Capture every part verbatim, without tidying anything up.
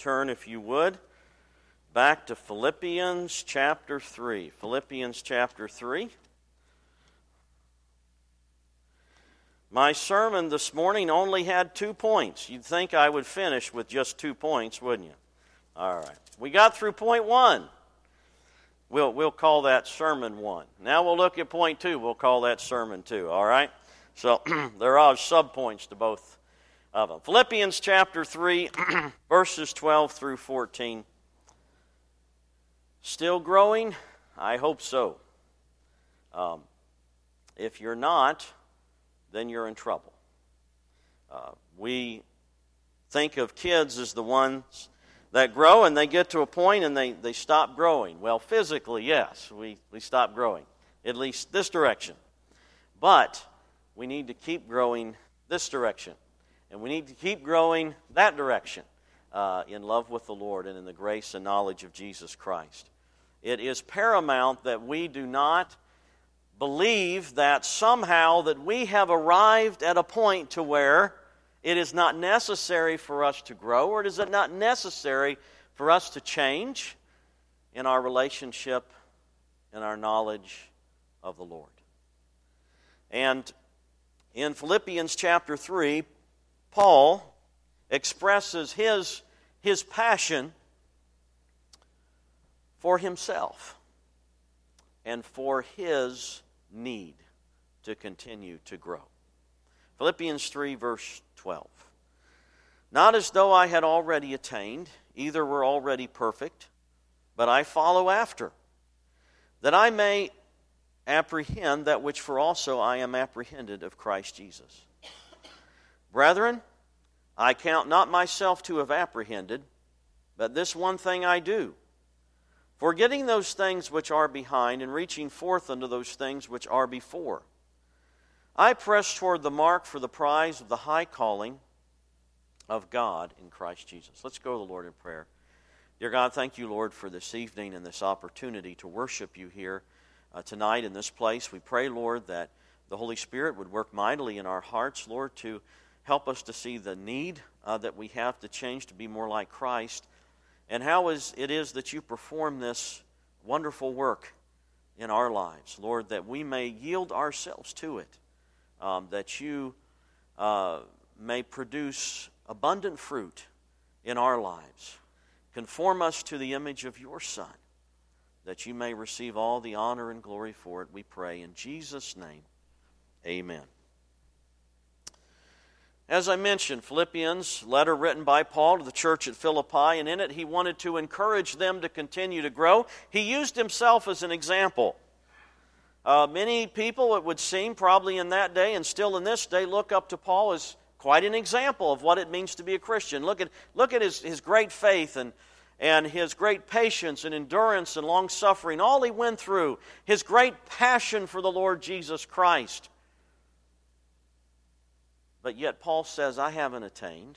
turn, if you would, back to Philippians chapter three. Philippians chapter three. My sermon this morning only had two points. You'd think I would finish with just two points, wouldn't you? All right. We got through point one. We'll, we'll call that sermon one. Now we'll look at point two. We'll call that sermon two. All right? So there are subpoints to both of them. Philippians chapter three, verses twelve through fourteen. Still growing? I hope so. Um, if you're not, then you're in trouble. Uh, we think of kids as the ones that grow and they get to a point and they, they stop growing. Well, physically, yes, we, we stop growing, at least this direction. But we need to keep growing this direction. And we need to keep growing that direction uh, in love with the Lord and in the grace and knowledge of Jesus Christ. It is paramount that we do not believe that somehow that we have arrived at a point to where it is not necessary for us to grow, or it is not necessary for us to change in our relationship and our knowledge of the Lord. And in Philippians chapter three, Paul expresses his, his passion for himself and for his need to continue to grow. Philippians three, verse twelve. Not as though I had already attained, either were already perfect, but I follow after, that I may apprehend that which for also I am apprehended of Christ Jesus. Brethren, I count not myself to have apprehended, but this one thing I do, forgetting those things which are behind, and reaching forth unto those things which are before. I press toward the mark for the prize of the high calling of God in Christ Jesus. Let's go to the Lord in prayer. Dear God, thank you, Lord, for this evening and this opportunity to worship you here uh, tonight in this place. We pray, Lord, that the Holy Spirit would work mightily in our hearts, Lord, to help us to see the need uh, that we have to change to be more like Christ, and how is it is that you perform this wonderful work in our lives, Lord, that we may yield ourselves to it, um, that you uh, may produce abundant fruit in our lives. Conform us to the image of your Son, that you may receive all the honor and glory for it, we pray. In Jesus' name, amen. As I mentioned, Philippians, letter written by Paul to the church at Philippi, and in it he wanted to encourage them to continue to grow. He used himself as an example. Uh, many people, it would seem, probably in that day and still in this day, look up to Paul as quite an example of what it means to be a Christian. Look at, look at his, his great faith and, and his great patience and endurance and long-suffering, all he went through, his great passion for the Lord Jesus Christ. But yet Paul says, I haven't attained.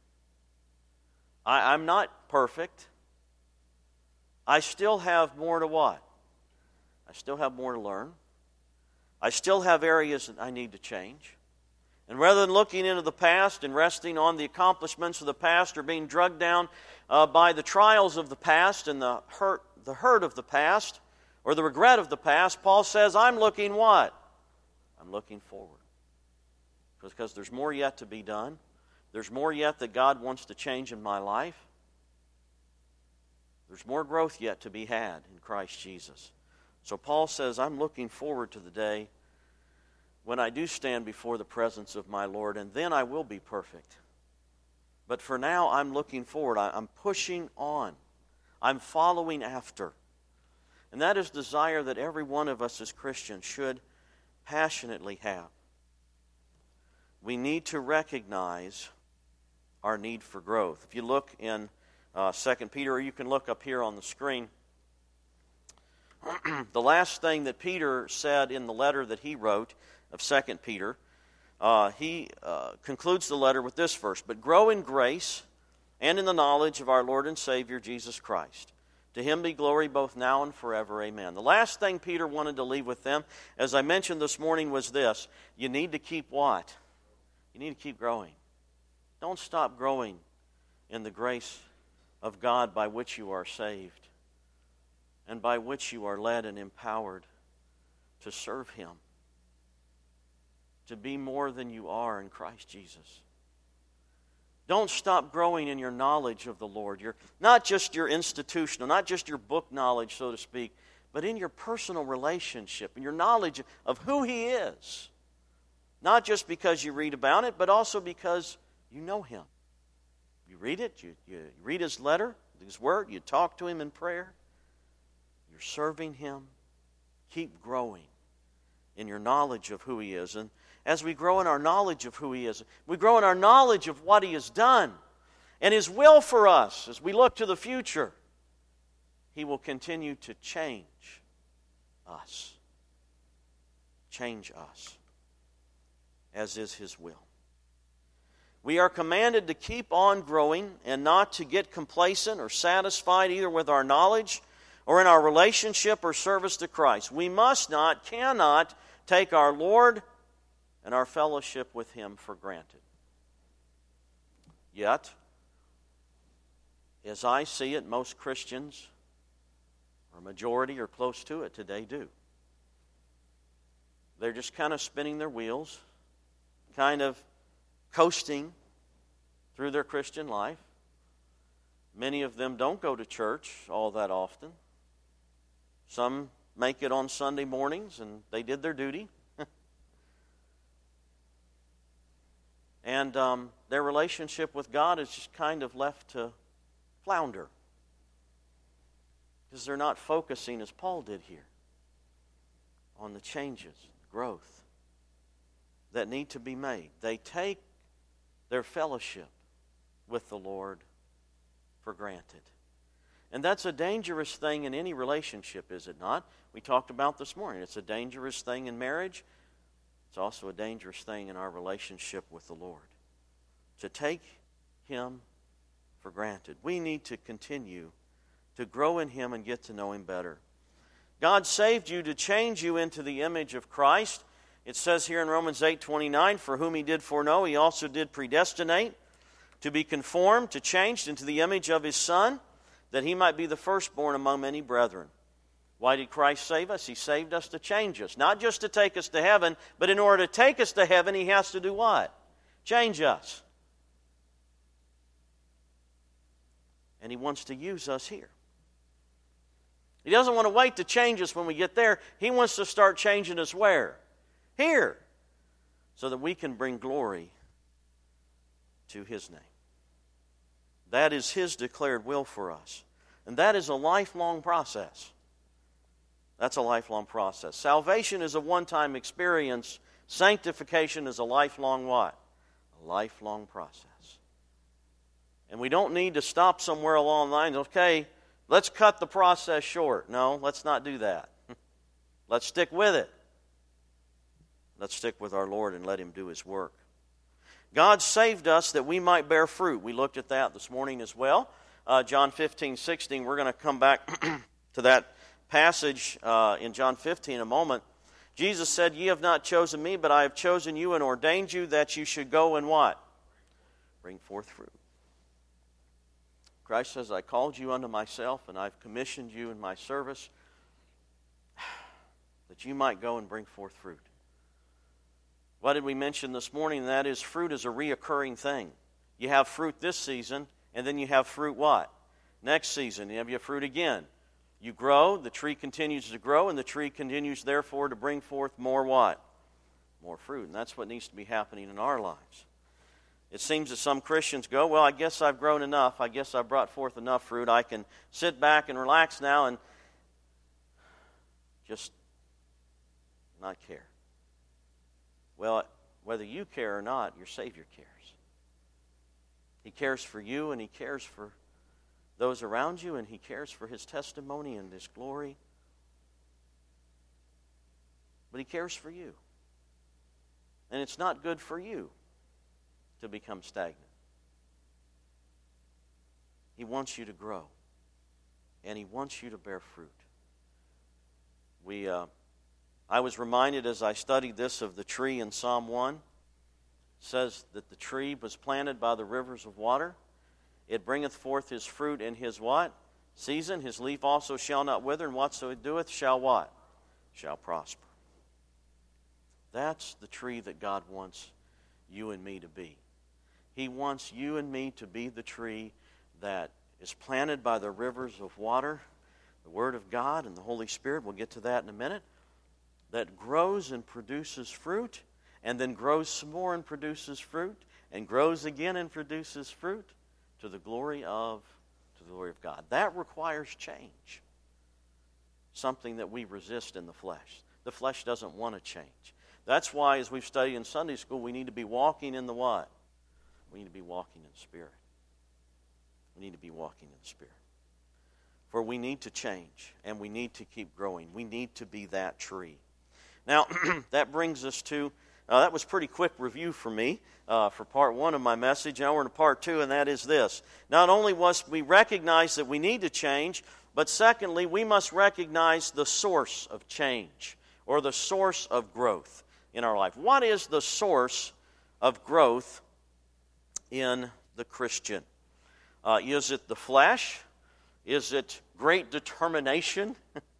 I, I'm not perfect. I still have more to what? I still have more to learn. I still have areas that I need to change. And rather than looking into the past and resting on the accomplishments of the past or being drugged down uh, by the trials of the past and the hurt, the hurt of the past or the regret of the past, Paul says, I'm looking what? I'm looking forward. Because there's more yet to be done. There's more yet that God wants to change in my life. There's more growth yet to be had in Christ Jesus. So Paul says, I'm looking forward to the day when I do stand before the presence of my Lord, and then I will be perfect. But for now, I'm looking forward. I'm pushing on. I'm following after. And that is desire that every one of us as Christians should passionately have. We need to recognize our need for growth. If you look in uh, Second Peter, or you can look up here on the screen, the last thing that Peter said in the letter that he wrote of Second Peter, uh, he uh, concludes the letter with this verse, but grow in grace and in the knowledge of our Lord and Savior Jesus Christ. To him be glory both now and forever. Amen. The last thing Peter wanted to leave with them, as I mentioned this morning, was this. You need to keep what? You need to keep growing. Don't stop growing in the grace of God by which you are saved and by which you are led and empowered to serve Him, to be more than you are in Christ Jesus. Don't stop growing in your knowledge of the Lord. Your, not just your institutional, not just your book knowledge, so to speak, but in your personal relationship and your knowledge of who He is. Not just because you read about it, but also because you know Him. You read it, you, you read His letter, His Word, you talk to Him in prayer. You're serving Him. Keep growing in your knowledge of who He is. And as we grow in our knowledge of who He is, we grow in our knowledge of what He has done and His will for us as we look to the future. He will continue to change us. Change us, as is His will. We are commanded to keep on growing and not to get complacent or satisfied either with our knowledge or in our relationship or service to Christ. We must not, cannot take our Lord and our fellowship with Him for granted. Yet, as I see it, most Christians, or majority or close to it today, do. They're just kind of spinning their wheels, kind of coasting through their Christian life. Many of them don't go to church all that often. Some make it on Sunday mornings, and they did their duty. And um, their relationship with God is just kind of left to flounder, because they're not focusing, as Paul did here, on the changes, growth that need to be made. They take their fellowship with the Lord for granted. And that's a dangerous thing in any relationship, is it not? We talked about this morning. It's a dangerous thing in marriage. It's also a dangerous thing in our relationship with the Lord, to take Him for granted. We need to continue to grow in Him and get to know Him better. God saved you to change you into the image of Christ. It says here in Romans eight twenty-nine, for whom He did foreknow, He also did predestinate to be conformed, to changed into the image of His Son, that He might be the firstborn among many brethren. Why did Christ save us? He saved us to change us. Not just to take us to heaven, but in order to take us to heaven, He has to do what? Change us. And He wants to use us here. He doesn't want to wait to change us when we get there. He wants to start changing us where? Here. So that we can bring glory to His name. That is His declared will for us. And that is a lifelong process. That's a lifelong process. Salvation is a one-time experience. Sanctification is a lifelong what? A lifelong process. And we don't need to stop somewhere along the line. Okay, let's cut the process short. No, let's not do that. Let's stick with it. Let's stick with our Lord and let Him do His work. God saved us that we might bear fruit. We looked at that this morning as well. Uh, John fifteen, sixteen, we're going to come back to that passage uh, in John fifteen in a moment. Jesus said, ye have not chosen me, but I have chosen you and ordained you that you should go and what? Bring forth fruit. Christ says, I called you unto myself, and I've commissioned you in my service that you might go and bring forth fruit. What did we mention this morning? And that is, fruit is a reoccurring thing. You have fruit this season, and then you have fruit what? Next season, you have your fruit again. You grow, the tree continues to grow, and the tree continues, therefore, to bring forth more what? More fruit. And that's what needs to be happening in our lives. It seems that some Christians go, well, I guess I've grown enough. I guess I've brought forth enough fruit. I can sit back and relax now and just not care. Well, whether you care or not, your Savior cares. He cares for you, and He cares for those around you, and He cares for His testimony and His glory. But He cares for you. And it's not good for you to become stagnant. He wants you to grow. And He wants you to bear fruit. We, uh, I was reminded as I studied this of the tree in Psalm one. It says that the tree was planted by the rivers of water. It bringeth forth his fruit in his what? Season. His leaf also shall not wither, and whatso it doeth shall what? Shall prosper. That's the tree that God wants you and me to be. He wants you and me to be the tree that is planted by the rivers of water, the Word of God and the Holy Spirit. We'll get to that in a minute. That grows and produces fruit, and then grows some more and produces fruit, and grows again and produces fruit to the glory of to the glory of God. That requires change. Something that we resist in the flesh. The flesh doesn't want to change. That's why, as we've studied in Sunday school, we need to be walking in the what? We need to be walking in the Spirit. We need to be walking in the Spirit. For we need to change, and we need to keep growing. We need to be that tree. Now, that brings us to, uh, that was a pretty quick review for me uh, for part one of my message. Now we're into part two, and that is this. Not only must we recognize that we need to change, but secondly, we must recognize the source of change, or the source of growth in our life. What is the source of growth in the Christian? Uh, is it the flesh? Is it great determination?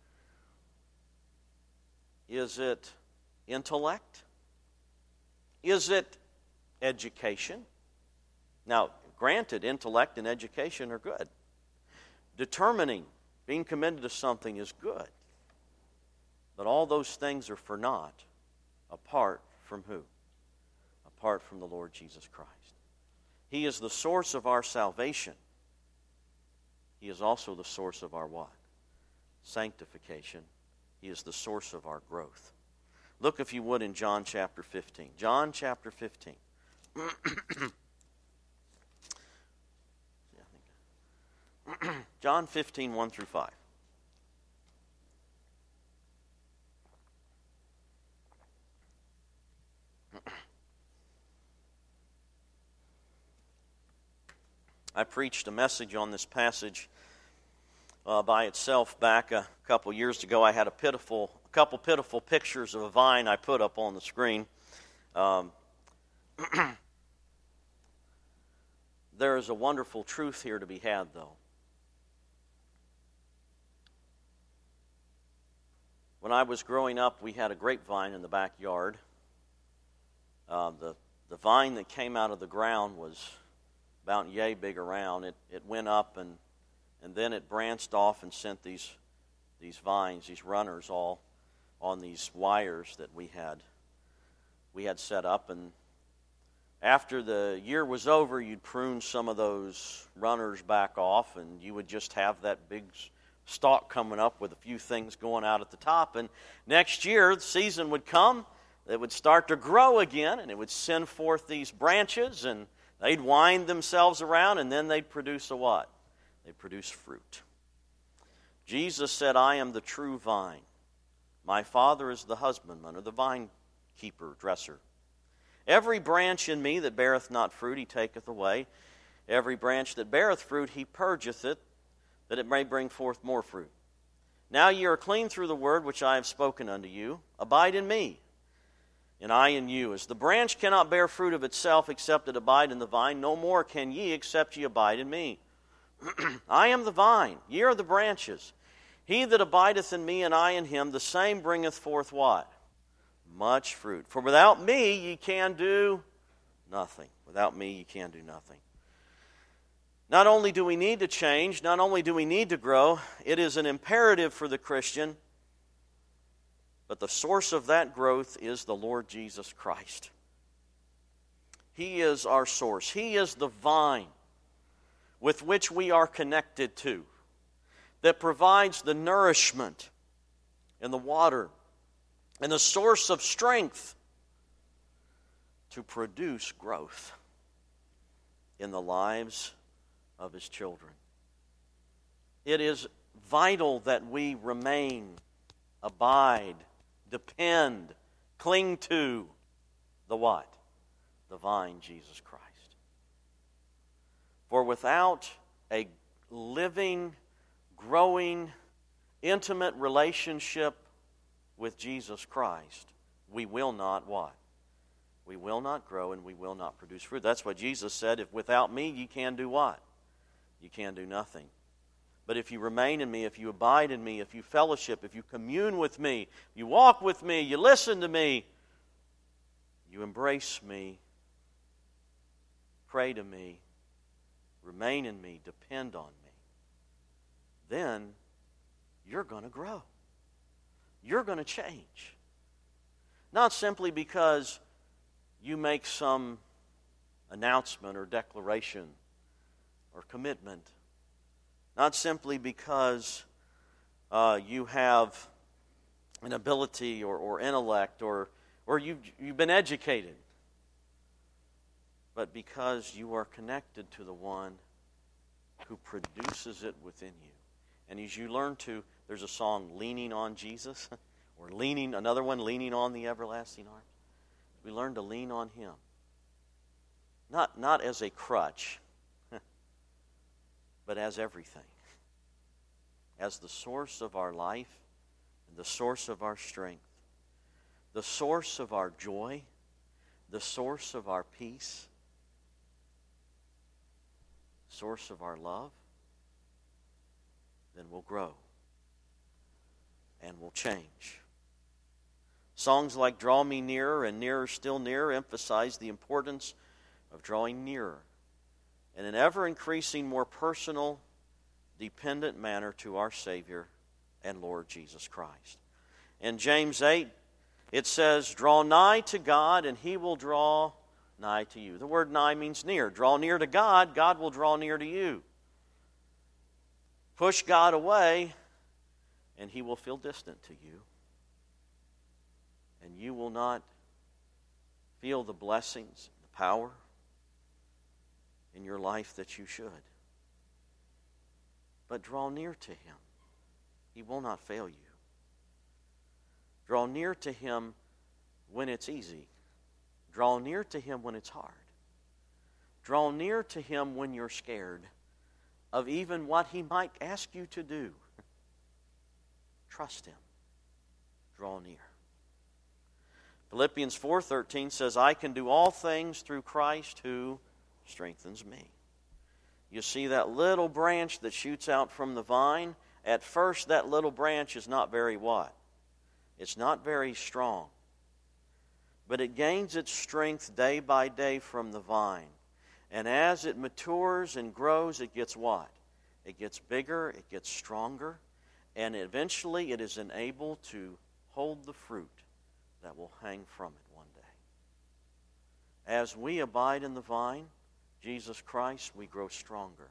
Is it intellect? Is it education? Now, granted, intellect and education are good. Determining, being committed to something is good. But all those things are for naught apart from who? Apart from the Lord Jesus Christ. He is the source of our salvation. He is also the source of our what? Sanctification. He is the source of our growth. Look, if you would, in John chapter fifteen. John chapter fifteen. John fifteen, one through five. I preached a message on this passage uh, by itself back a couple years ago. I had a pitiful, a couple pitiful pictures of a vine I put up on the screen. Um, there is a wonderful truth here to be had, though. When I was growing up, we had a grapevine in the backyard. Uh, the the vine that came out of the ground was about yay big around. It it went up and and then it branched off and sent these these vines, these runners, all on these wires that we had we had set up. And after the year was over, you'd prune some of those runners back off, and you would just have that big stalk coming up with a few things going out at the top. And next year, the season would come, it would start to grow again, and it would send forth these branches, and they'd wind themselves around, and then they'd produce a what? They'd produce fruit. Jesus said, I am the true vine. My Father is the husbandman, or the vine keeper, dresser. Every branch in me that beareth not fruit, he taketh away. Every branch that beareth fruit, he purgeth it, that it may bring forth more fruit. Now ye are clean through the word which I have spoken unto you. Abide in me, and I in you. As the branch cannot bear fruit of itself except it abide in the vine, no more can ye except ye abide in me. I am the vine, ye are the branches. He that abideth in me and I in him, the same bringeth forth what? Much fruit. For without me ye can do nothing. Without me ye can do nothing. Not only do we need to change, not only do we need to grow, it is an imperative for the Christian, but the source of that growth is the Lord Jesus Christ. He is our source. He is the vine with which we are connected to, that provides the nourishment and the water and the source of strength to produce growth in the lives of His children. It is vital that we remain, abide, depend, cling to the what? The vine, Jesus Christ. For without a living, growing, intimate relationship with Jesus Christ, we will not what? We will not grow and we will not produce fruit. That's what Jesus said, if without me you can do what? you can do nothing. But if you remain in me, if you abide in me, if you fellowship, if you commune with me, you walk with me, you listen to me, you embrace me, pray to me, remain in me, depend on me, then you're going to grow. You're going to change. Not simply because you make some announcement or declaration or commitment. Not simply because uh, you have an ability or, or intellect or, or you've, you've been educated, but because you are connected to the one who produces it within you. And as you learn to, there's a song, Leaning on Jesus, or leaning, another one, Leaning on the Everlasting Arms. We learn to lean on Him. Not, not as a crutch, but as everything. As the source of our life and the source of our strength. The source of our joy. The source of our peace. Source of our love. Then we'll grow. And we'll change. Songs like Draw Me Nearer and Nearer Still Nearer emphasize the importance of drawing nearer in an ever-increasing, more personal, dependent manner to our Savior and Lord Jesus Christ. In James eight, it says, Draw nigh to God, and He will draw nigh to you. The word nigh means near. Draw near to God, God will draw near to you. Push God away, and He will feel distant to you. And you will not feel the blessings, the power in your life that you should. But draw near to Him. He will not fail you. Draw near to Him when it's easy. Draw near to Him when it's hard. Draw near to Him when you're scared of even what He might ask you to do. Trust Him. Draw near. Philippians four thirteen says, I can do all things through Christ who strengthens me. You see that little branch that shoots out from the vine? At first, that little branch is not very what? It's not very strong. But it gains its strength day by day from the vine. And as it matures and grows, it gets what? It gets bigger, it gets stronger, and eventually it is enabled to hold the fruit that will hang from it one day. As we abide in the vine, Jesus Christ, we grow stronger.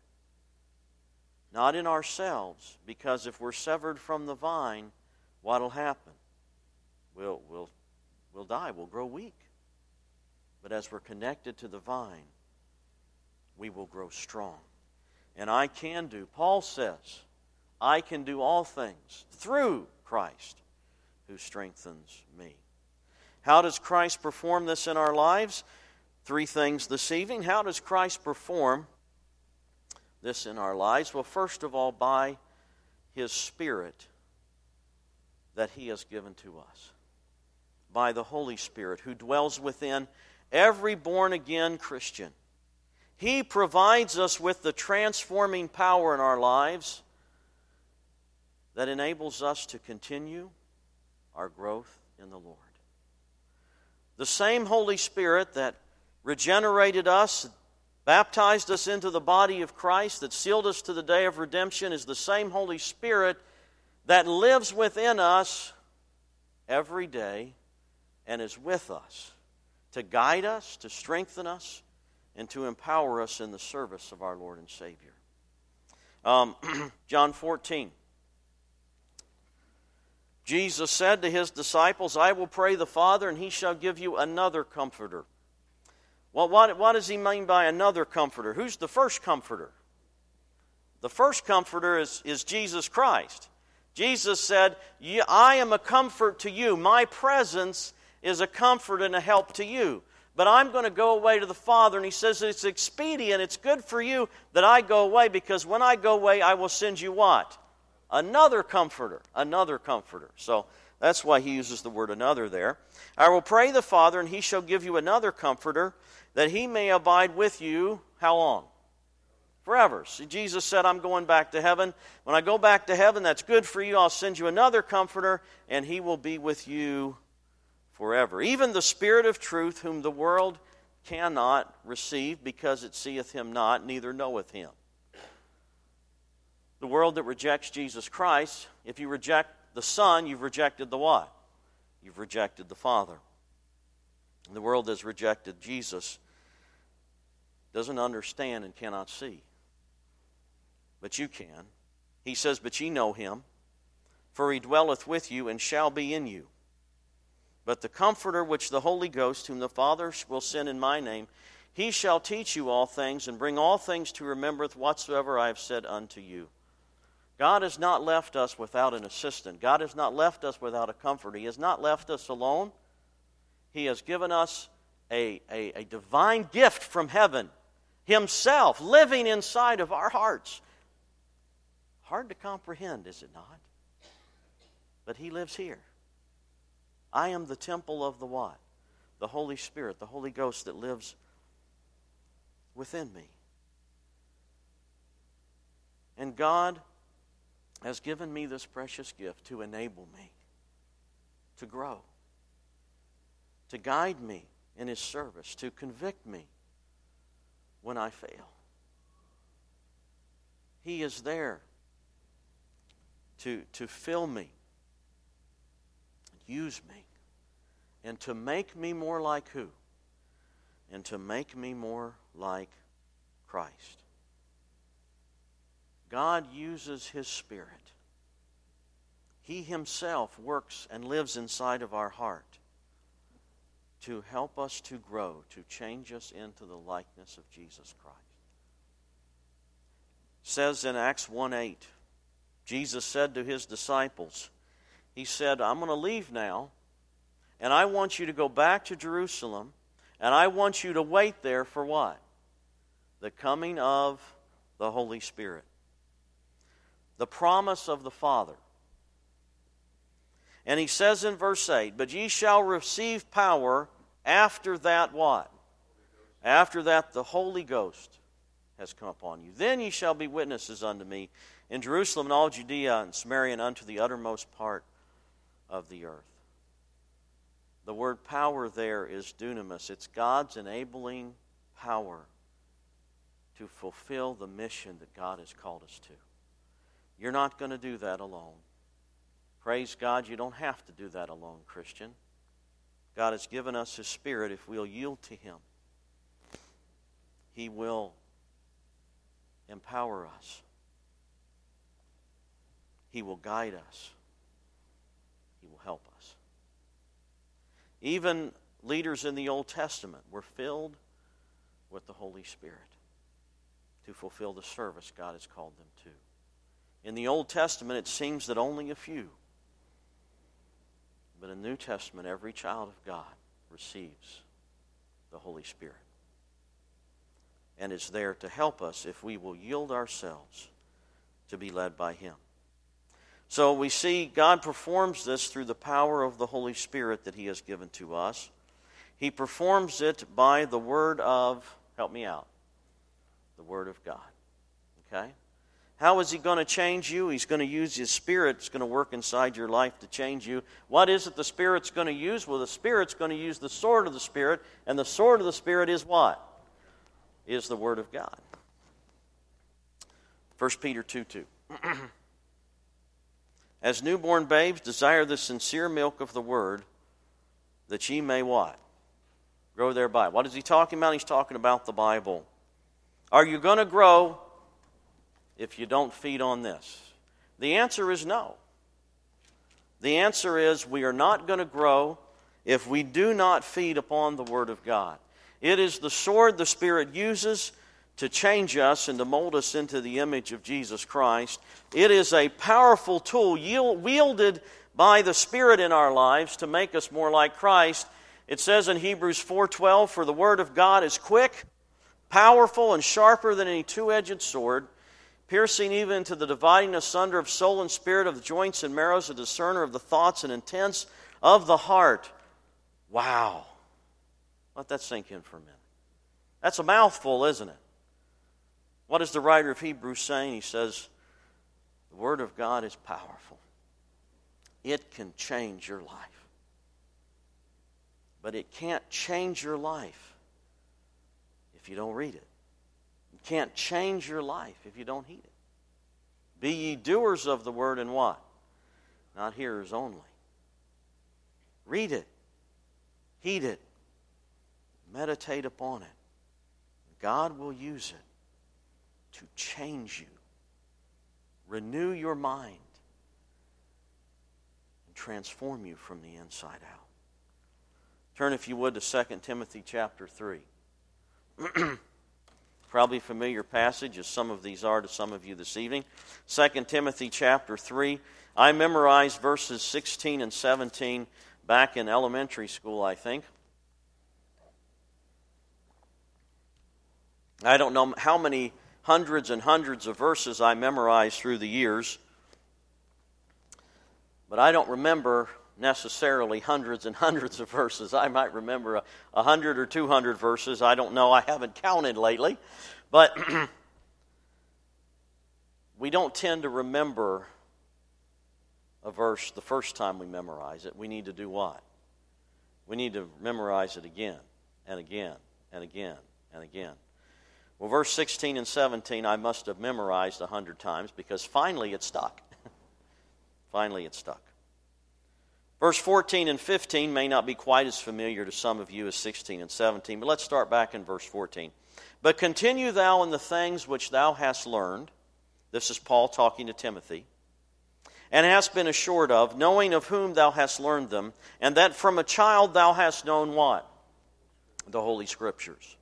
Not in ourselves, because if we're severed from the vine, what'll happen? We'll, we'll, we'll die, we'll grow weak. But as we're connected to the vine, we will grow strong. And I can do, Paul says, I can do all things through Christ who strengthens me. How does Christ perform this in our lives? Three things this evening. How does Christ perform this in our lives? Well, first of all, by His Spirit that He has given to us. By the Holy Spirit who dwells within every born-again Christian. He provides us with the transforming power in our lives that enables us to continue our growth in the Lord. The same Holy Spirit that regenerated us, baptized us into the body of Christ, that sealed us to the day of redemption, is the same Holy Spirit that lives within us every day and is with us to guide us, to strengthen us, and to empower us in the service of our Lord and Savior. Um, John fourteen. Jesus said to His disciples, I will pray the Father, and He shall give you another comforter. Well, what, what does He mean by another comforter? Who's the first comforter? The first comforter is, is Jesus Christ. Jesus said, I am a comfort to you. My presence is a comfort and a help to you. But I'm going to go away to the Father, and He says it's expedient, it's good for you that I go away, because when I go away, I will send you what? Another comforter. Another comforter. So that's why He uses the word another there. I will pray the Father, and He shall give you another comforter, that He may abide with you, how long? Forever. See, Jesus said, I'm going back to heaven. When I go back to heaven, that's good for you. I'll send you another Comforter, and He will be with you forever. Even the Spirit of truth, whom the world cannot receive, because it seeth Him not, neither knoweth Him. The world that rejects Jesus Christ, if you reject the Son, you've rejected the what? You've rejected the Father. And the world that's rejected Jesus doesn't understand and cannot see. But you can. He says, but ye know Him, for He dwelleth with you and shall be in you. But the Comforter which the Holy Ghost, whom the Father will send in my name, He shall teach you all things, and bring all things to remembrance whatsoever I have said unto you. God has not left us without an assistant. God has not left us without a comforter. He has not left us alone. He has given us a, a, a divine gift from heaven, Himself living inside of our hearts. Hard to comprehend, is it not? But He lives here. I am the temple of the what? The Holy Spirit, the Holy Ghost that lives within me. And God has given me this precious gift to enable me to grow, to guide me in His service, to convict me when I fail. He is there to, to fill me, use me, and to make me more like who? And to make me more like Christ. God uses His Spirit. He Himself works and lives inside of our heart to help us to grow, to change us into the likeness of Jesus Christ. It says in Acts one eight, Jesus said to His disciples, He said, I'm going to leave now, and I want you to go back to Jerusalem, and I want you to wait there for what? The coming of the Holy Spirit. The promise of the Father. And He says in verse eight, but ye shall receive power after that what? After that the Holy Ghost has come upon you. Then ye shall be witnesses unto me in Jerusalem and all Judea and Samaria and unto the uttermost part of the earth. The word power there is dunamis. It's God's enabling power to fulfill the mission that God has called us to. You're not going to do that alone. Praise God, you don't have to do that alone, Christian. God has given us His Spirit. If we'll yield to Him, He will empower us. He will guide us. He will help us. Even leaders in the Old Testament were filled with the Holy Spirit to fulfill the service God has called them to. In the Old Testament, it seems that only a few. But in the New Testament, every child of God receives the Holy Spirit. And is there to help us if we will yield ourselves to be led by Him. So we see God performs this through the power of the Holy Spirit that He has given to us. He performs it by the Word of, help me out, the Word of God. Okay? How is He going to change you? He's going to use His Spirit. It's going to work inside your life to change you. What is it the Spirit's going to use? Well, the Spirit's going to use the sword of the Spirit, and the sword of the Spirit is what? Is the Word of God. First Peter two two. As newborn babes, desire the sincere milk of the Word, that ye may what? Grow thereby. What is he talking about? He's talking about the Bible. Are you going to grow if you don't feed on this? The answer is no. The answer is we are not going to grow if we do not feed upon the Word of God. It is the sword the Spirit uses to change us and to mold us into the image of Jesus Christ. It is a powerful tool wielded by the Spirit in our lives to make us more like Christ. It says in Hebrews four twelve, for the Word of God is quick, powerful, and sharper than any two-edged sword, piercing even to the dividing asunder of soul and spirit, of the joints and marrows, a discerner of the thoughts and intents of the heart. Wow. Let that sink in for a minute. That's a mouthful, isn't it? What is the writer of Hebrews saying? He says, the Word of God is powerful. It can change your life. But it can't change your life if you don't read it. It can't change your life if you don't heed it. Be ye doers of the Word and what? Not hearers only. Read it. Heed it. Meditate upon it. God will use it to change you. Renew your mind. And transform you from the inside out. Turn, if you would, to Second Timothy chapter three. Probably a familiar passage, as some of these are to some of you this evening. Second Timothy chapter three. I memorized verses sixteen and seventeen back in elementary school, I think. I don't know how many hundreds and hundreds of verses I memorized through the years, but I don't remember necessarily hundreds and hundreds of verses. I might remember a, a hundred or two hundred verses. I don't know. I haven't counted lately. But we don't tend to remember a verse the first time we memorize it. We need to do what? We need to memorize it again and again and again and again. Well, verse sixteen and seventeen I must have memorized a hundred times because finally it stuck. Finally it stuck. Verse fourteen and fifteen may not be quite as familiar to some of you as sixteen and seventeen, but let's start back in verse fourteen. But continue thou in the things which thou hast learned. This is Paul talking to Timothy. And hast been assured of, knowing of whom thou hast learned them, and that from a child thou hast known what? The Holy Scriptures.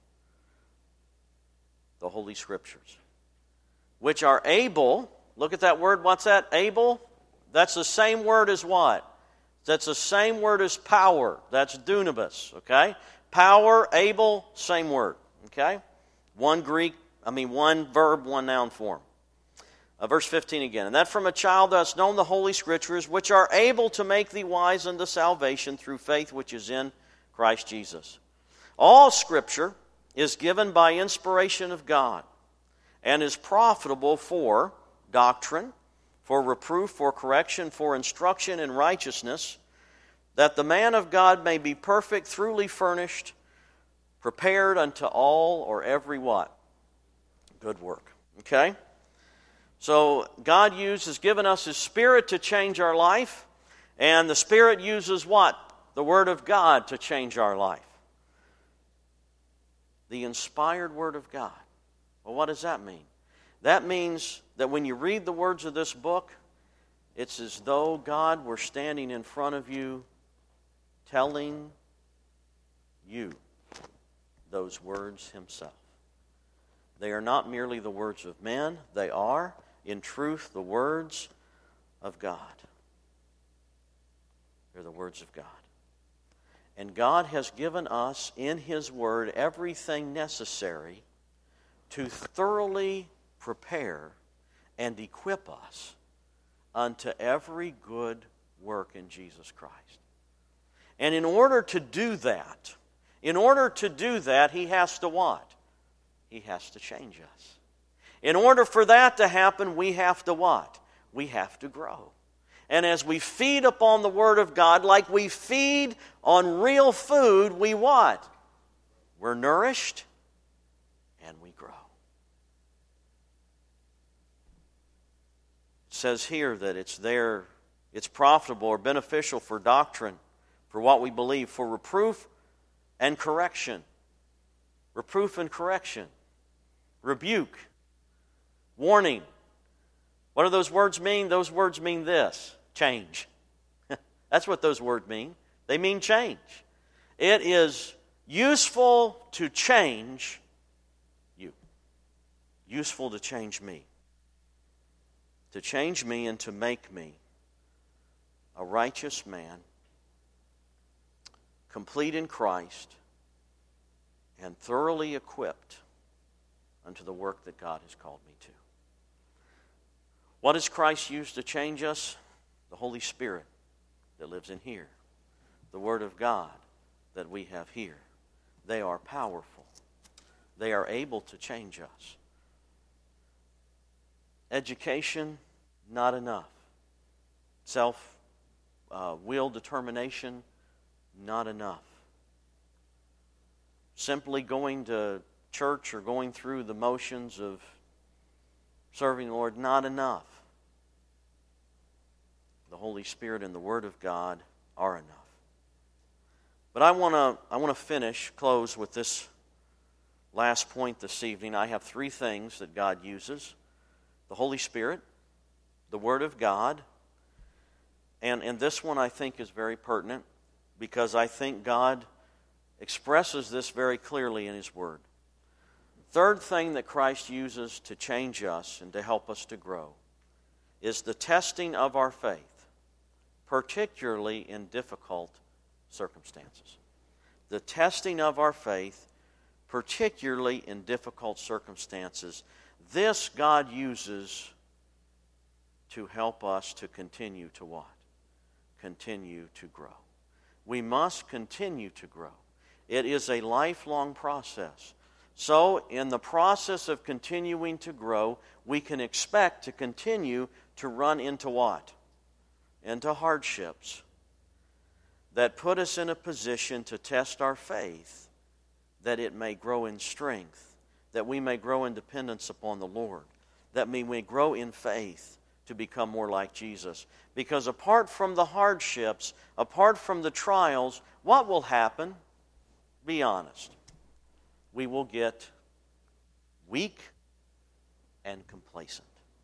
The Holy Scriptures. Which are able, look at that word, what's that? Able? That's the same word as what? That's the same word as power. That's dunamis, okay? Power, able, same word, okay? One Greek, I mean one verb, one noun form. Uh, verse fifteen again. And that from a child thou hast known the Holy Scriptures, which are able to make thee wise unto salvation through faith which is in Christ Jesus. All Scripture is given by inspiration of God and is profitable for doctrine, for reproof, for correction, for instruction in righteousness, that the man of God may be perfect, thoroughly furnished, prepared unto all or every what? Good work. Okay? So God uses, given us His Spirit to change our life, and the Spirit uses what? The Word of God to change our life. The inspired Word of God. Well, what does that mean? That means that when you read the words of this book, it's as though God were standing in front of you telling you those words Himself. They are not merely the words of men. They are, in truth, the words of God. They're the words of God. And God has given us in His Word everything necessary to thoroughly prepare and equip us unto every good work in Jesus Christ. And in order to do that, in order to do that, He has to what? He has to change us. In order for that to happen, we have to what? We have to grow. And as we feed upon the Word of God, like we feed on real food, we what? We're nourished and we grow. It says here that it's there, it's profitable or beneficial for doctrine, for what we believe, for reproof and correction. Reproof and correction. Rebuke. Warning. What do those words mean? Those words mean this. Change. That's what those words mean. They mean change. It is useful to change you. Useful to change me. To change me and to make me a righteous man, complete in Christ, and thoroughly equipped unto the work that God has called me to. What does Christ use to change us? The Holy Spirit that lives in here. The Word of God that we have here. They are powerful. They are able to change us. Education, not enough. Self uh, will determination, not enough. Simply going to church or going through the motions of serving the Lord, not enough. The Holy Spirit and the Word of God are enough. But I want to I want to finish, close with this last point this evening. I have three things that God uses: the Holy Spirit, the Word of God, and, and this one I think is very pertinent because I think God expresses this very clearly in His Word. Third thing that Christ uses to change us and to help us to grow is the testing of our faith, particularly in difficult circumstances. The testing of our faith, particularly in difficult circumstances. This God uses to help us to continue to what? Continue to grow. We must continue to grow. It is a lifelong process. So, in the process of continuing to grow, we can expect to continue to run into what? Into hardships that put us in a position to test our faith, that it may grow in strength, that we may grow in dependence upon the Lord, that we may grow in faith to become more like Jesus. Because apart from the hardships, apart from the trials, what will happen? Be honest. We will get weak and complacent.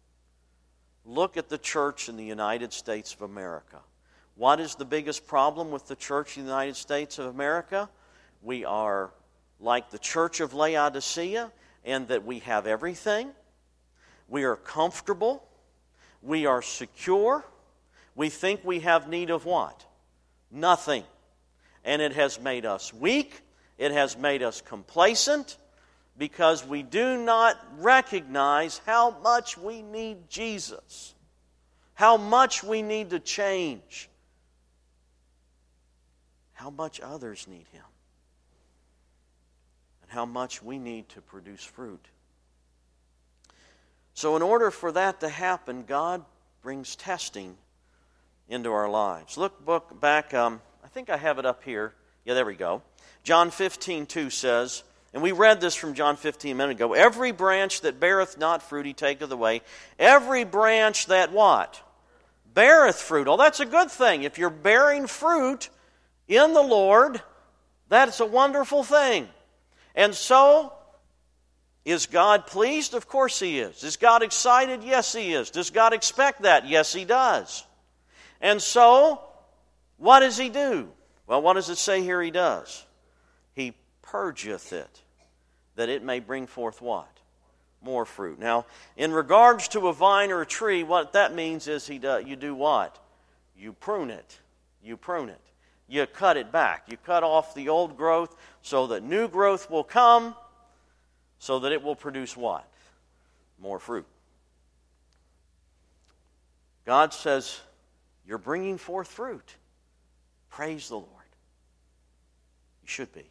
Look at the church in the United States of America. What is the biggest problem with the church in the United States of America? We are like the church of Laodicea, in that we have everything. We are comfortable. We are secure. We think we have need of what? Nothing. And it has made us weak. It has made us complacent because we do not recognize how much we need Jesus, how much we need to change, how much others need Him, and how much we need to produce fruit. So in order for that to happen, God brings testing into our lives. Look book back, um, I think I have it up here. Yeah, there we go. John fifteen two says, and we read this from John fifteen a minute ago, every branch that beareth not fruit He taketh away. Every branch that what? Beareth fruit. Oh, that's a good thing. If you're bearing fruit in the Lord, that's a wonderful thing. And so, is God pleased? Of course He is. Is God excited? Yes, He is. Does God expect that? Yes, He does. And so, what does He do? Well, what does it say here He does? He purgeth it, that it may bring forth what? More fruit. Now, in regards to a vine or a tree, what that means is he do, you do what? You prune it. You prune it. You cut it back. You cut off the old growth so that new growth will come, so that it will produce what? More fruit. God says, you're bringing forth fruit. Praise the Lord. You should be.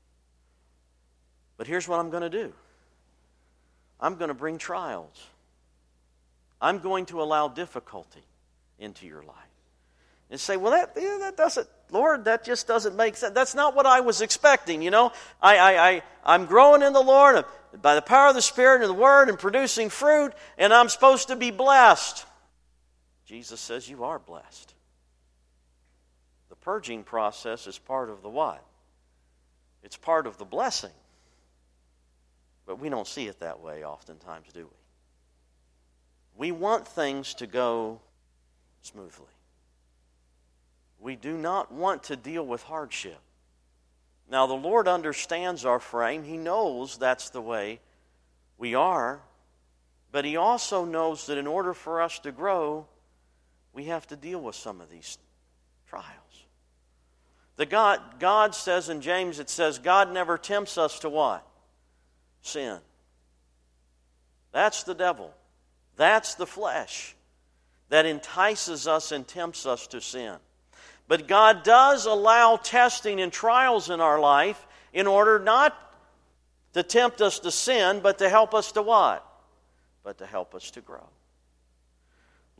But here's what I'm going to do. I'm going to bring trials. I'm going to allow difficulty into your life. And say, well, that, yeah, that doesn't, Lord, that just doesn't make sense. That's not what I was expecting, you know. I, I, I, I'm growing in the Lord by the power of the Spirit and the Word and producing fruit, and I'm supposed to be blessed. Jesus says you are blessed. The purging process is part of the what? It's part of the blessing. But we don't see it that way oftentimes, do we? We want things to go smoothly. We do not want to deal with hardship. Now, the Lord understands our frame. He knows that's the way we are. But He also knows that in order for us to grow, we have to deal with some of these trials. The God, God says in James, it says, God never tempts us to what? Sin. That's the devil. That's the flesh that entices us and tempts us to sin. But God does allow testing and trials in our life in order not to tempt us to sin, but to help us to what? But to help us to grow.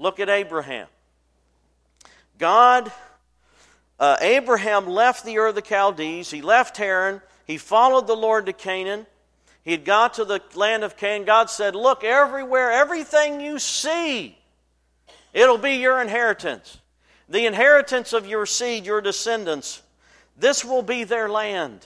Look at Abraham. God, uh, Abraham left the Ur of the Chaldees. He left Haran. He followed the Lord to Canaan. He had got to the land of Canaan. God said, look, everywhere, everything you see, it'll be your inheritance. The inheritance of your seed, your descendants. This will be their land.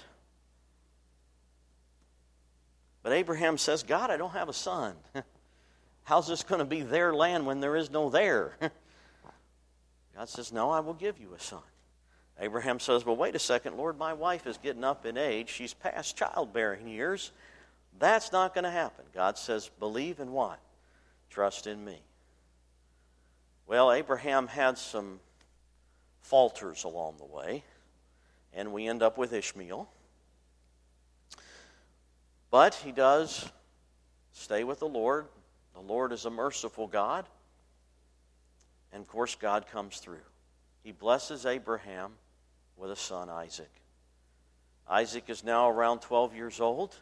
But Abraham says, God, I don't have a son. How's this going to be their land when there is no there? God says, no, I will give you a son. Abraham says, well, wait a second, Lord, my wife is getting up in age. She's past childbearing years. That's not going to happen. God says, believe in what? Trust in me. Well, Abraham had some falters along the way, and we end up with Ishmael. But he does stay with the Lord. The Lord is a merciful God. And of course, God comes through. He blesses Abraham with a son, Isaac. Isaac is now around twelve years old.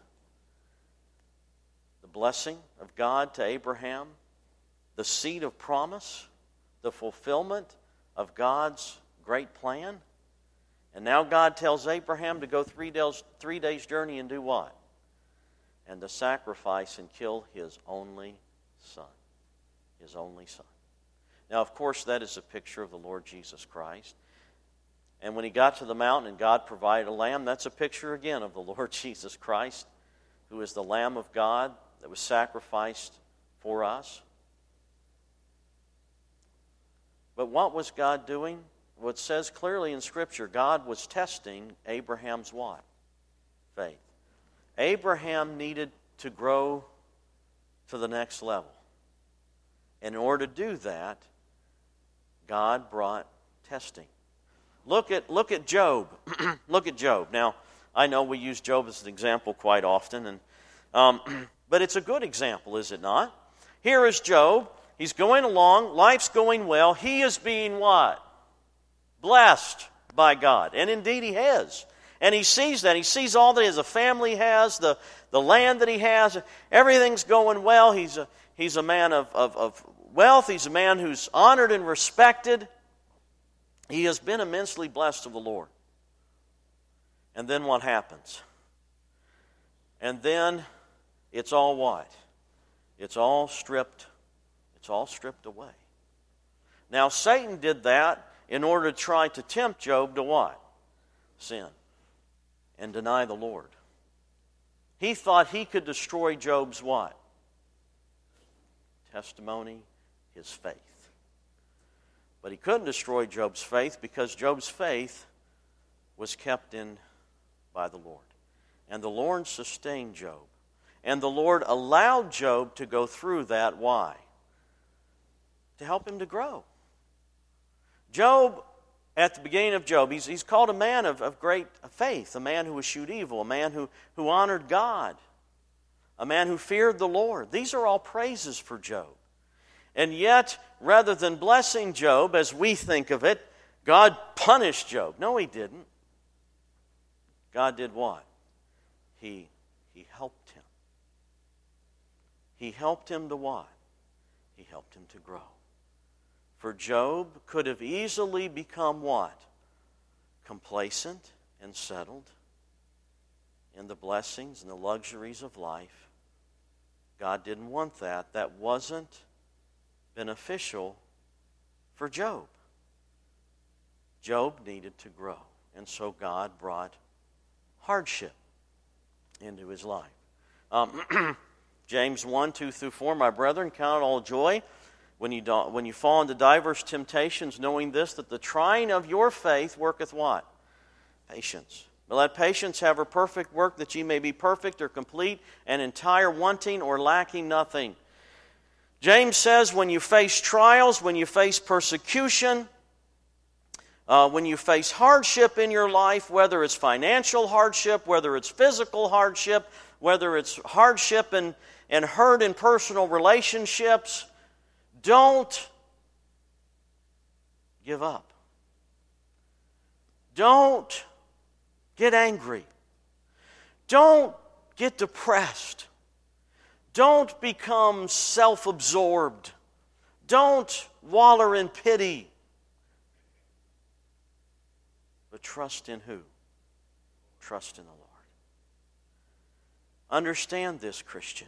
The blessing of God to Abraham, the seed of promise, the fulfillment of God's great plan. And now God tells Abraham to go three days, three days' journey and do what? And to sacrifice and kill his only son. His only son. Now, of course, that is a picture of the Lord Jesus Christ. And when he got to the mountain and God provided a lamb, that's a picture again of the Lord Jesus Christ, who is the Lamb of God that was sacrificed for us. But what was God doing? Well, it says clearly in Scripture, God was testing Abraham's what? Faith. Abraham needed to grow to the next level. And in order to do that, God brought testing. Look at look at Job. Look at Job. Now, I know we use Job as an example quite often, and um, but it's a good example, is it not? Here is Job. He's going along. Life's going well. He is being what? Blessed by God. And indeed he has. And he sees that. He sees all that his family has, the, the land that he has. Everything's going well. He's a, he's a man of, of, of wealth. He's a man who's honored and respected. He has been immensely blessed of the Lord. And then what happens? And then it's all what? It's all stripped. It's all stripped away. Now Satan did that in order to try to tempt Job to what? Sin. And deny the Lord. He thought he could destroy Job's what? Testimony, his faith. But he couldn't destroy Job's faith because Job's faith was kept in by the Lord. And the Lord sustained Job. And the Lord allowed Job to go through that. Why? To help him to grow. Job, at the beginning of Job, he's, he's called a man of, of great faith, a man who eschewed evil, a man who, who honored God, a man who feared the Lord. These are all praises for Job. And yet, rather than blessing Job, as we think of it, God punished Job. No, he didn't. God did what? He, he helped him. He helped him to what? He helped him to grow. For Job could have easily become what? Complacent and settled in the blessings and the luxuries of life. God didn't want that. That wasn't beneficial for Job. Job needed to grow. And so God brought hardship into his life. Um, James one, two through four, my brethren, count it all joy when you, do, when you fall into diverse temptations, knowing this, that the trying of your faith worketh what? Patience. But let patience have her perfect work, that ye may be perfect or complete and entire, wanting or lacking nothing. James says when you face trials, when you face persecution, uh, when you face hardship in your life, whether it's financial hardship, whether it's physical hardship, whether it's hardship and, and hurt in personal relationships, don't give up. Don't get angry. Don't get depressed. Don't become self-absorbed. Don't waller in pity. But trust in who? Trust in the Lord. Understand this, Christian,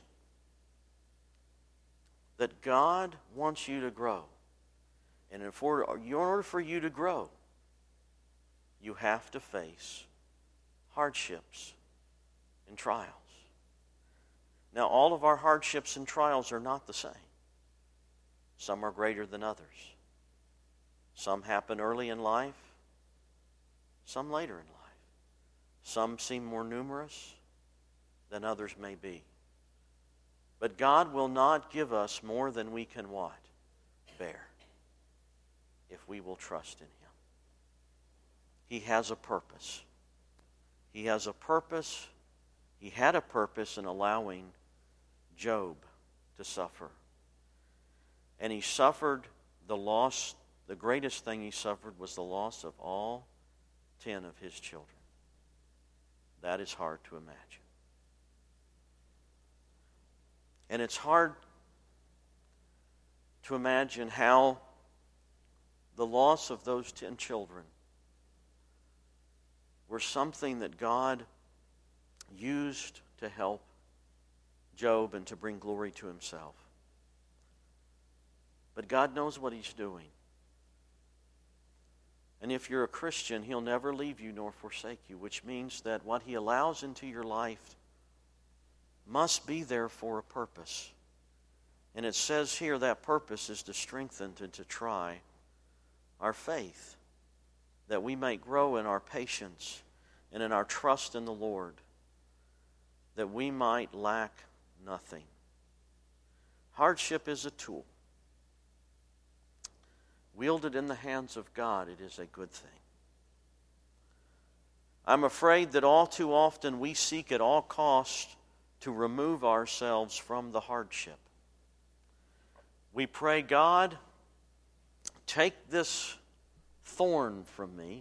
that God wants you to grow. And in order for you to grow, you have to face hardships and trials. Now, all of our hardships and trials are not the same. Some are greater than others. Some happen early in life, some later in life. Some seem more numerous than others may be. But God will not give us more than we can what? Bear. If we will trust in Him. He has a purpose. He has a purpose. He had a purpose in allowing Job to suffer. And he suffered the loss, the greatest thing he suffered was the loss of all ten of his children. That is hard to imagine. And it's hard to imagine how the loss of those ten children were something that God used to help Job and to bring glory to Himself. But God knows what He's doing. And if you're a Christian, He'll never leave you nor forsake you, which means that what He allows into your life must be there for a purpose. And it says here that purpose is to strengthen and to try our faith, that we may grow in our patience and in our trust in the Lord, that we might lack nothing. Hardship is a tool. Wielded in the hands of God, it is a good thing. I'm afraid that all too often we seek at all costs to remove ourselves from the hardship. We pray, God, take this thorn from me.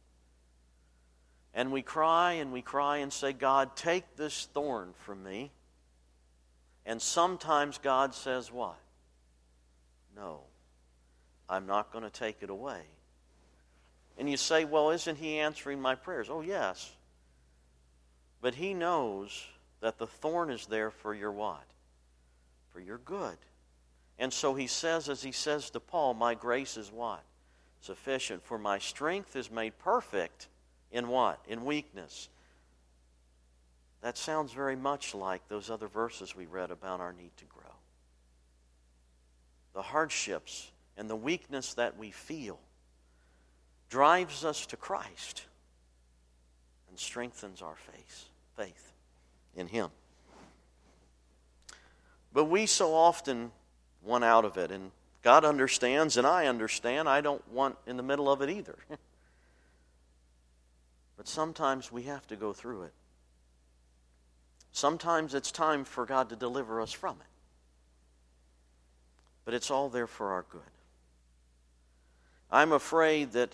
And we cry and we cry and say, God, take this thorn from me. And sometimes God says what? No, I'm not going to take it away. And you say, well, isn't He answering my prayers? Oh, yes. But He knows that the thorn is there for your what? For your good. And so He says, as He says to Paul, my grace is what? Sufficient. For my strength is made perfect in what? In weakness. That sounds very much like those other verses we read about our need to grow. The hardships and the weakness that we feel drives us to Christ and strengthens our faith, faith in Him. But we so often want out of it, and God understands, and I understand. I don't want in the middle of it either. But sometimes we have to go through it. Sometimes it's time for God to deliver us from it. But it's all there for our good. I'm afraid that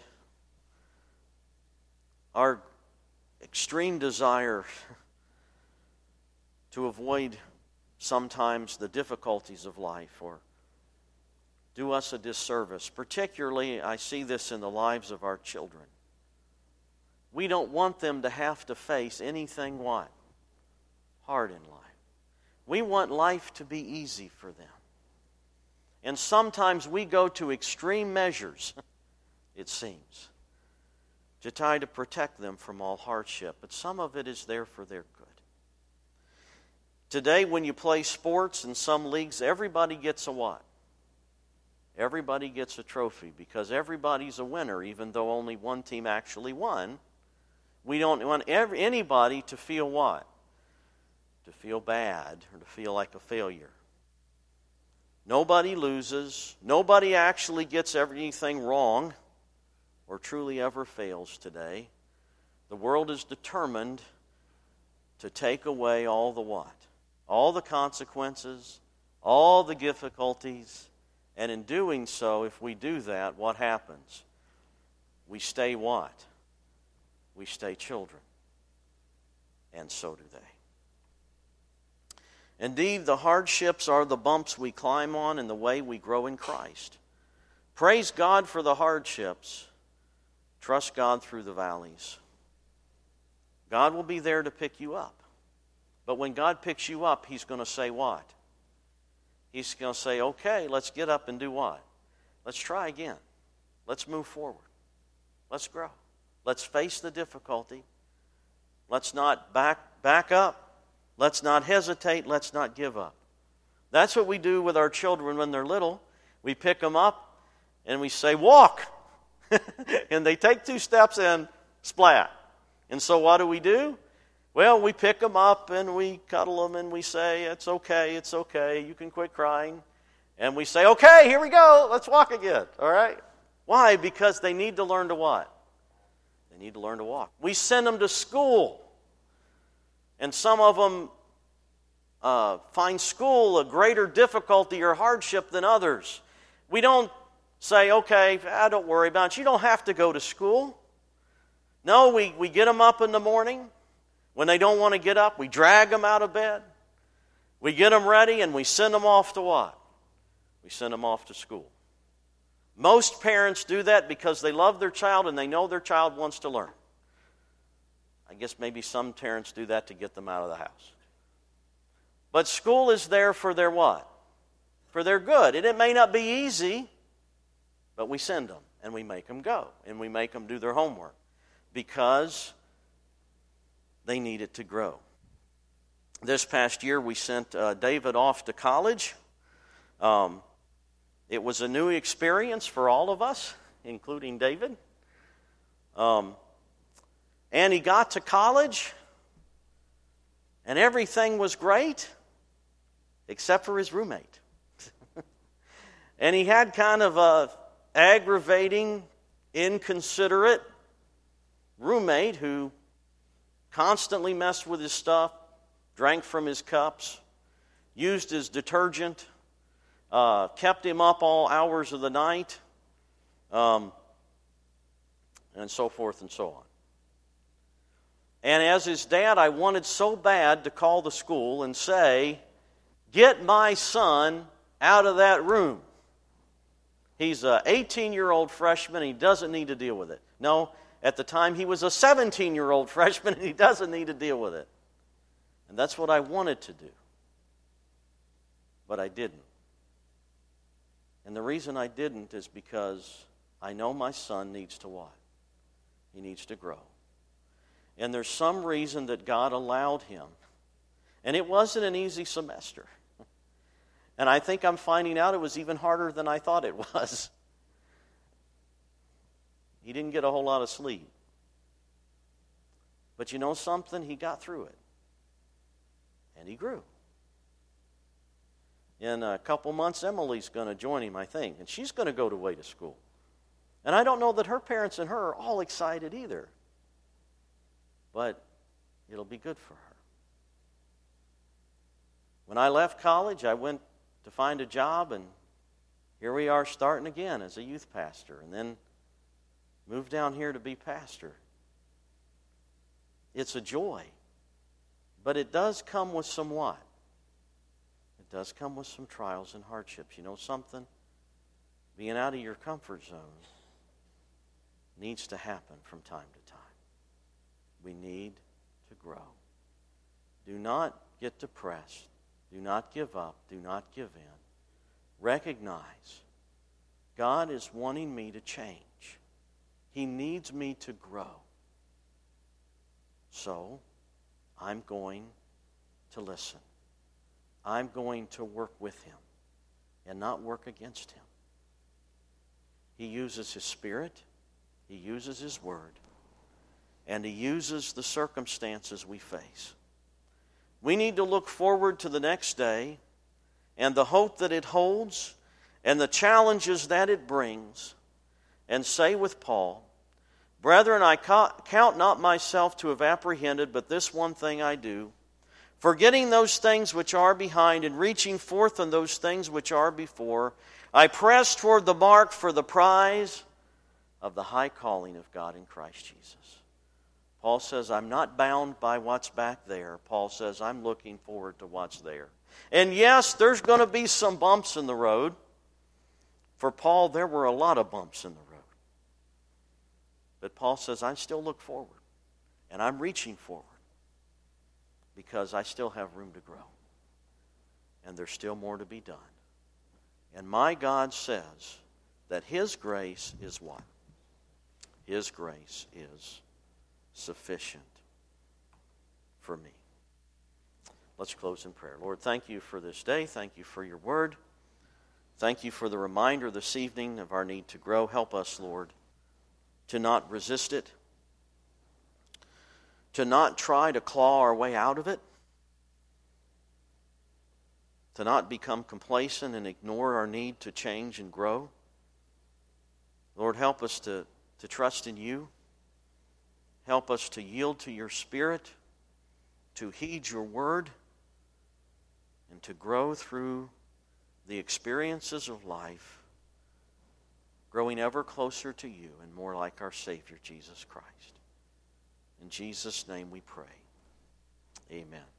our extreme desire to avoid sometimes the difficulties of life or do us a disservice. Particularly, I see this in the lives of our children. We don't want them to have to face anything what? Hard in life. We want life to be easy for them. And sometimes we go to extreme measures, it seems, to try to protect them from all hardship. But some of it is there for their good. Today, when you play sports in some leagues, everybody gets a what? Everybody gets a trophy because everybody's a winner, even though only one team actually won. We don't want every, anybody to feel what? To feel bad or to feel like a failure. Nobody loses. Nobody actually gets anything wrong or truly ever fails today. The world is determined to take away all the what? All the consequences, all the difficulties. And in doing so, if we do that, what happens? We stay what? We stay children. And so do they. Indeed, the hardships are the bumps we climb on and the way we grow in Christ. Praise God for the hardships. Trust God through the valleys. God will be there to pick you up. But when God picks you up, He's going to say what? He's going to say, okay, let's get up and do what? Let's try again. Let's move forward. Let's grow. Let's face the difficulty. Let's not back, back up. Let's not hesitate. Let's not give up. That's what we do with our children when they're little. We pick them up and we say, walk. And they take two steps and splat. And so what do we do? Well, we pick them up and we cuddle them and we say, it's okay, it's okay, you can quit crying. And we say, okay, here we go, let's walk again, all right? Why? Because they need to learn to what? They need to learn to walk. We send them to school. And some of them uh, find school a greater difficulty or hardship than others. We don't say, okay, ah, don't worry about it, you don't have to go to school. No, we, we get them up in the morning. When they don't want to get up, we drag them out of bed. We get them ready and we send them off to what? We send them off to school. Most parents do that because they love their child and they know their child wants to learn. I guess maybe some parents do that to get them out of the house. But school is there for their what? For their good. And it may not be easy, but we send them and we make them go. And we make them do their homework because they need it to grow. This past year, we sent uh, David off to college. Um, it was a new experience for all of us, including David. Um, and he got to college, and everything was great, except for his roommate. And he had kind of a aggravating, inconsiderate roommate who constantly messed with his stuff, drank from his cups, used his detergent, uh, kept him up all hours of the night, um, and so forth and so on. And as his dad, I wanted so bad to call the school and say, get my son out of that room. He's an eighteen-year-old freshman, and he doesn't need to deal with it. No, at the time, he was a seventeen-year-old freshman, and he doesn't need to deal with it. And that's what I wanted to do. But I didn't. And the reason I didn't is because I know my son needs to what? He needs to grow. And there's some reason that God allowed him. And it wasn't an easy semester. And I think I'm finding out it was even harder than I thought it was. He didn't get a whole lot of sleep. But you know something? He got through it. And he grew. In a couple months, Emily's going to join him, I think. And she's going to go away to school. And I don't know that her parents and her are all excited either. But it'll be good for her. When I left college, I went to find a job, and here we are starting again as a youth pastor. And then moved down here to be pastor. It's a joy. But it does come with some what? It does come with some trials and hardships. You know something? Being out of your comfort zone needs to happen from time to time. We need to grow. Do not get depressed. Do not give up. Do not give in. Recognize God is wanting me to change. He needs me to grow. So, I'm going to listen. I'm going to work with Him and not work against Him. He uses His Spirit. He uses His Word. And He uses the circumstances we face. We need to look forward to the next day and the hope that it holds and the challenges that it brings and say with Paul, Brethren, I count not myself to have apprehended, but this one thing I do, forgetting those things which are behind and reaching forth on those things which are before, I press toward the mark for the prize of the high calling of God in Christ Jesus. Paul says, I'm not bound by what's back there. Paul says, I'm looking forward to what's there. And yes, there's going to be some bumps in the road. For Paul, there were a lot of bumps in the road. But Paul says, I still look forward. And I'm reaching forward. Because I still have room to grow. And there's still more to be done. And my God says that His grace is what? His grace is sufficient for me. Let's close in prayer. Lord, thank you for this day. Thank you for your word. Thank you for the reminder this evening of our need to grow. Help us, Lord, to not resist it, to not try to claw our way out of it, to not become complacent and ignore our need to change and grow. Lord, help us to, to trust in you. Help us to yield to your Spirit, to heed your word, and to grow through the experiences of life, growing ever closer to you and more like our Savior, Jesus Christ. In Jesus' name we pray. Amen.